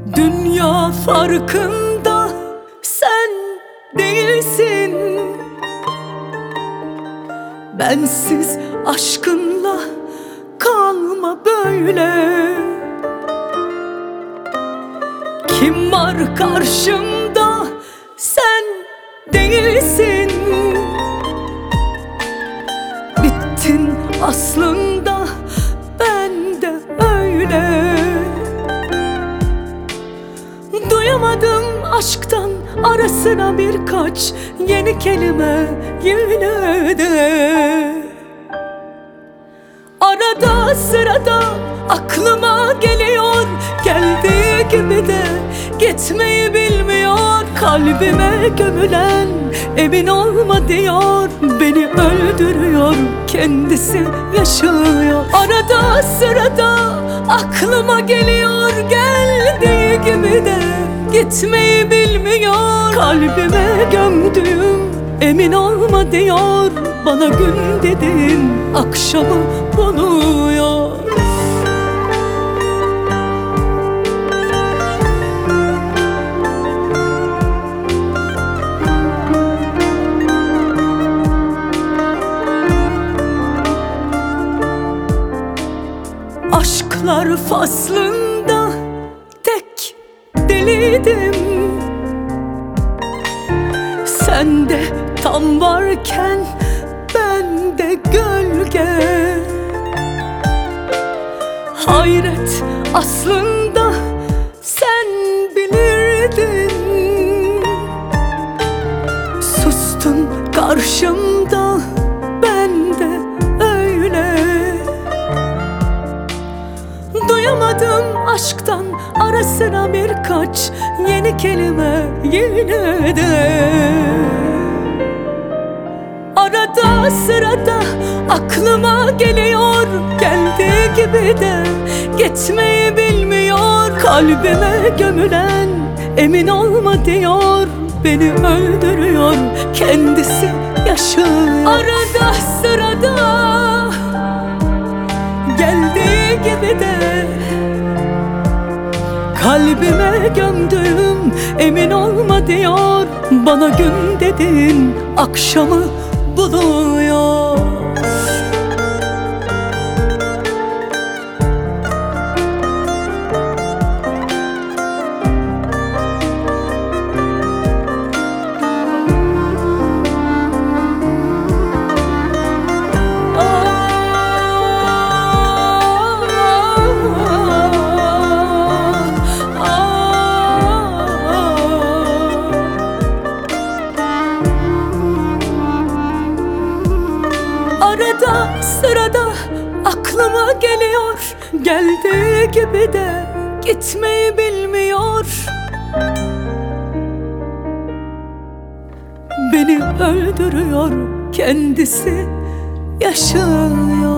Dünya farkında sen değilsin. Bensiz aşkınla kalma böyle. Kim var karşımda sen değilsin. Bittin aslında, ben de öyle. Duyamadım aşktan ara sıra birkaç yeni kelime yine de. Arada sırada aklıma geliyor, geldiği gibi de gitmeyi bilmiyor. Kalbime gömülen emin olma diyor, beni öldürüyor, kendisi yaşıyor. Arada sırada aklıma geliyor, geldiği gibi de gitmeyi bilmiyor. Kalbime gömdüğüm emin olma diyor, bana gün dedin akşamı buluyor. Aşklar faslında tek deliydim. Sen de tam varken ben de gölge. Hayret aslında sen bilirdin. Sustun karşımda, ben de öyle. Duyamadım aşktan ara sıra birkaç yeni kelime yine de. Arada sırada aklıma geliyor, geldiği gibi de gitmeyi bilmiyor. Kalbime gömülen emin olma diyor, beni öldürüyor, kendisi yaşıyor. Arada sırada geldiği gibi de kalbime gömdüm emin olma diyor, bana gün dedin akşamı buluyor. Arada sırada aklıma geliyor, geldiği gibi de gitmeyi bilmiyor. Beni öldürüyor, kendisi yaşıyor.